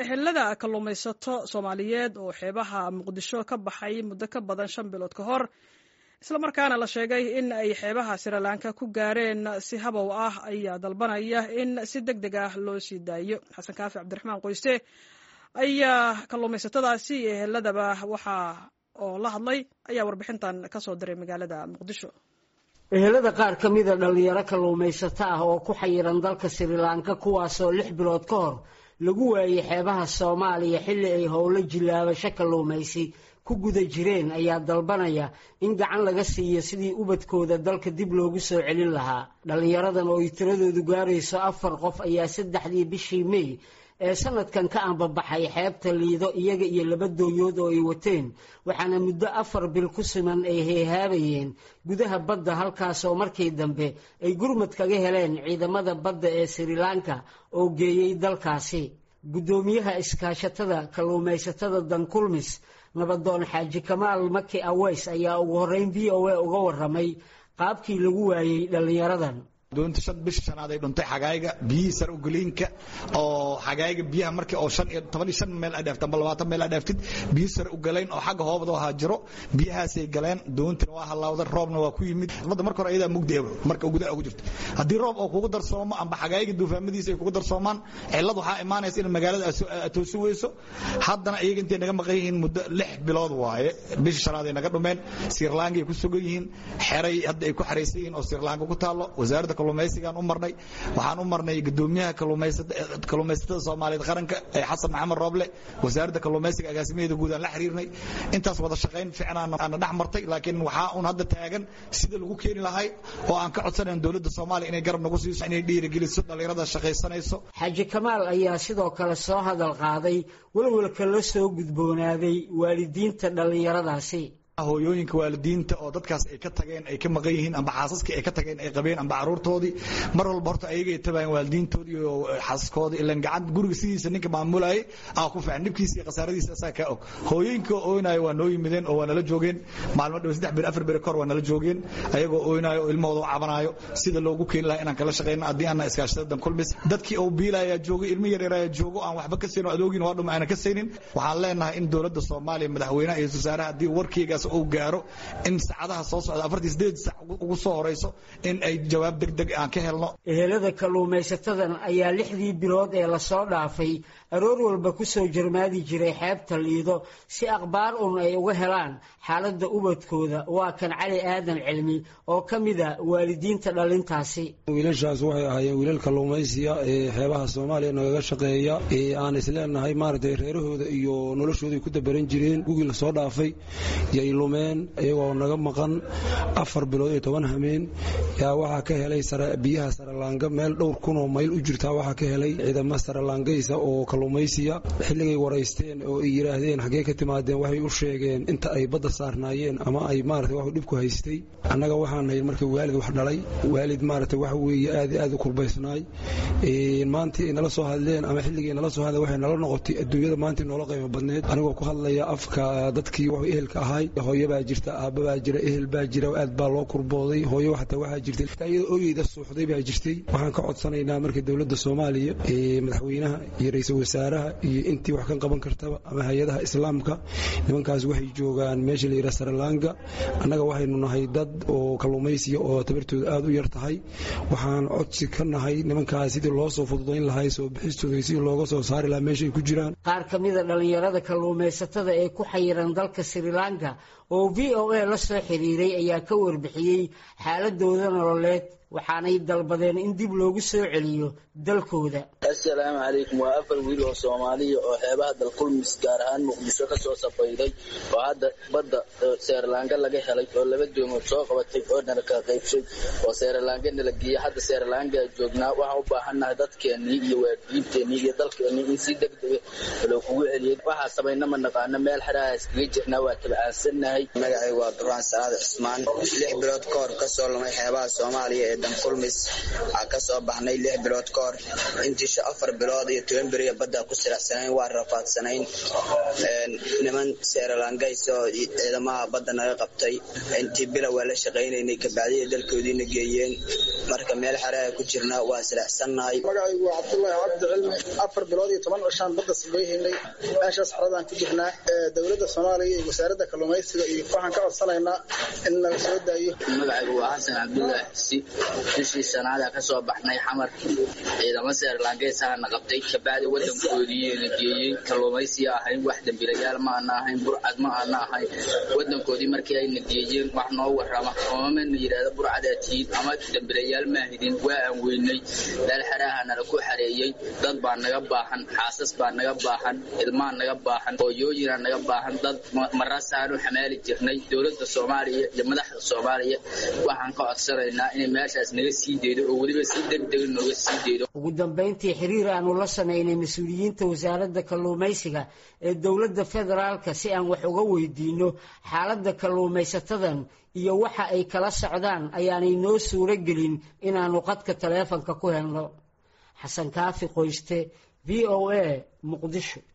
ehelada kalluumaysato Soomaaliyeed oo xeebaha Muqdisho ka baxay muddo ka badan 5 bilood ka hor isla markaana la sheegay in ay xeebaha Sri Lanka ku gaareen si habow ah ayaa dalbanaya in si degdeg ah loo sii daayo. Xasan Kaafi Cabdiraxmaan Qoyste ayaa kalluumaysatadaasi eheladaba waxa oo la hadlay ayaa warbixintan ka soo diray magaalada Muqdisho. ehelada qaar ka mid ah dhalinyaro kalluumaysato ah oo ku xayiran dalka Sri Lanka kuwaas oo 6 bilood ka hor lagu waayay xeebaha Soomaaliya xilli ay howlo jilaabasho kalluumaysi ku guda jireen ayaa dalbanaya in gacan laga siiyo sidii ubadkooda dalka dib loogu soo celin lahaa. dhalinyaradan oo tiradoodu gaarayso 4 qof ayaa 3 bishii May ee sanadkan ka anbabaxay xeebta Liido iyaga iyo 2 doonyood oo ay wateen waxaana muddo 4 bil ku siman ay heehaabayeen gudaha badda halkaas oo markii dambe ay gurmad kaga heleen ciidamada badda ee Sri Lanka oo geeyay dalkaasi. gudoomiyaha iskaashatada kalluumaysatada Dankulmis Nabadoon Xaaji Kamaal Maki Aways ayaa ugu horeyn VOA uga waramay qaabkii lagu waayay dhalinyaradan. doonta 5 bish sanaad ay dhuntay xagayga biyihiisa u galiinka oo xagayga biyaha markii oo 15 meel ay dhaaftan 20 meel ay dhaaftid biyihiisa u galeen oo xagga hoobada waxa jiro biyahaas ay galeen doontina waa halawday roobna waa ku yimid wada marka hore ayada mugdeebo marka gudaha ugu jirto hadii roob oo kugu darsoomo amba xagayga duufaamadiisa ay kugu darsoomaan cilad waxa imaanaysa in magaalada toosi weyso haddana iyaga intay naga maqan yihiin muddo 6 bilood waaye bish sanaad ay naga dhumeen Sri Lanka ay ku sugan yihiin xeray hadda ay ku xareysan yihiin oo Sri Lanka ku taalo wasaaradda kalluumaysigan u marnay waxaan u marnay gudoomiyaha kalluumaysatada Soomaaliyeed qaranka ee Xasan Maxamed Rooble wasaaradda kalluumaysiga agaasimadeeda guud aan la xiriirnay intaas wada shaqeyn fiican aan dhex martay laakiin waxa uu hadda taagan sida lagu keeni lahay oo aan ka codsanayn dawladda Soomaaliya inay garab nagu siiso inay dhiirigeliso dhalinyarada shaqaysanayso. Xaaji Kamaal ayaa sidoo kale soo hadal qaaday walwalka la soo gudboonaaday waalidiinta dhalinyaradaasi. hooyooyinka waalidiinta oo dadkaas ay ka tageen ay ka maqan yihiin amba xaasaska ay ka tageen ay qabeen amba caruurtoodii mar walba horta ayaga ay tabayeen waalidiintoodii iyo xaasaskoodii ilaan gacan guriga sidiisa ninka maamulay ku fiican nibkiisa iyo qasaaradiisa asaa ka og hooyooyinka ooynaay waa noo yimideen oo waa nala joogeen maalmo dhow 3 bil 4 bil kor waa nala joogeen ayagoo ooynaay oo ilmahooda u cabanayo sida loogu keen lahaa inaan kala shaqeyno hadii aan iskaashada Dankulmis dadkii oo biilaya joogay ilmo yar yar joogo aan waxba ka seenin adoogin waa dhum aan ka seenin waxaan leenahay in dawladda Soomaaliya madaxweynaha iyo wasaaraha hadii warkiiga oo gaaro in saacadaha soo socda 48 saac ugu soo horeyso in ay jawaab degdeg aan ka helno. ehelada kalluumaysatadan ayaa 6 bilood ee la soo dhaafay aroor walba ku soo jarmaadi jiray xeebta Liido si akhbaar ay uga helaan xaaladda ubadkooda. waa kan Cali Aadan Cilmi oo kamida waalidiinta dhalintaasi. wiilashaas waxay ahaayeen wiilal kalluumaysiga ee xeebaha Soomaaliya naga shaqeeya ee aan isleenahay maartay reerahooda iyo noloshooda ku dabaran jireen gugil soo dhaafay lumeen ayagoo naga maqan 4 bilood iyo 10 hameen yaa waxa ka helay biyaha Sri Lanka meel dhowr kun oo mayl u jirta waxa ka helay ciidamada Sri Lankaysa oo kalluumaysiga xilligay wareysteen oo ay yiraahdeen xagee ka timaadeen waxay u sheegeen inta ay badda saarnaayeen ama ay maartay wax dhib ku haystay annaga waxaan nahay markii waalid wax dhalay waalid maartay wax weeye aad u kurbaysnaay maanta inala soo hadleen ama xilligay nala soo hadleen waxay nala noqotay adduunyada maanta noola qiimo badneed anigoo ku hadlaya afka dadkii wax ehelka ahay hooyo baa jirta aabba baa jira ehel baa jira aad baa loo kurbooday hooyo waxa waxa jirtay iyadoo ooyeyda suuxday baa jirtay waxaan ka codsanaynaa markii dawladda Soomaaliya ee madaxweynaha iyo ra'iisul wasaaraha iyo intii wax ka qaban kartaba ama hay'adaha islaamka nimankaas waxay joogaan meesha la yiraahdo Sri Lanka annaga waxaynu nahay dad oo kalluumaysiga oo tabartooda aad u yar tahay waxaan codsi ka nahay nimankaas sidii loo soo fududeyn lahaa soo bixistooda si looga soo saari lahaa meesha ay ku jiraan. qaar kamida dhalinyarada kalluumaysatada ee ku xayiran dalka Sri Lanka oo VOA la soo xiriiray ayaa ka warbixiyay xaaladooda nololeed waxaanay dalbadeen in dib loogu soo celiyo dalkooda. assalaamu calaykum waa 4 wiil oo Soomaaliya oo xeebaha Dankulmis gaar ahaan Muqdisho ka soo safayday oo hadda badda Sri Lanka laga helay oo 2 doomood soo qabatay oo dhanka ka qaybshay oo Sri Lanka la geeyay hadda Sri Lanka joognaa waxaan u baahanahay dadkeennii iyo waalidiinteennii iyo dalkeennii in si degdeg ah loo kugu celiyo waxa sameeyna ma naqaano meel xaraas kaga jirnaa waa tabaasanahay. magacaygu waa Duraan Salaad Cismaan 6 bilood ka hor ka soo lumay xeebaha Soomaaliya ee kulmis aan ka soo baxnay 6 bilood ka hor intii 4 bilood iyo 10 beri badda ku siracsanayn waa rafaadsanayn niman Srilanka ciidamada badda naga qabtay intii bila waa la shaqaynaynay ka bacdi dalkoodina geeyeen marka meel xaraa ku jirna waa siracsanahay magacaygu waa Cabdullaahi Cabdi Cilmi 4 bilood iyo 10 cishaan badda sameeynay meeshaas xaradaan ku jirnaa dawladda Soomaaliya iyo wasaaradda kalluumaysiga iyo waxaan ka codsanaynaa in la soo daayo magacaygu waa Xasan Cabdullaahi si bishii sanada ka soo baxnay xamar ciidamada Srilanka saana qabtay ka bacdi wadankoodii geeyeen kalluumaysiga ahayn wax dambiilayaal ma ahayn burcad ma ahayn wadankoodii markii ay nageeyeen wax noo warrama oo ma yiraahdo burcadaatiid ama dambiilayaal ma ahidin waa aan weynay dal xaraahana ku xareeyay dad baa naga baahan xaasas baa naga baahan ilmaha naga baahan hooyooyin naga baahan dad marasaanu xamaali jirnay dawladda Soomaaliya iyo madaxda Soomaaliya waxaan ka codsanaynaa in meeshaas naga sii deedo oo waliba si degdeg nooga sii deedo ugu dambeyntii xiriir aanu la sameynay mas'uuliyiinta wasaaradda kalluumaysiga ee dawladda federaalka si aan wax uga weydiino xaaladda kalluumaysatadan iyo waxa ay kala socdaan ayaanay noo suuro gelin inaanu qadka taleefanka ku helno. Xasan Kaafi Qoyste, VOA, Muqdisho.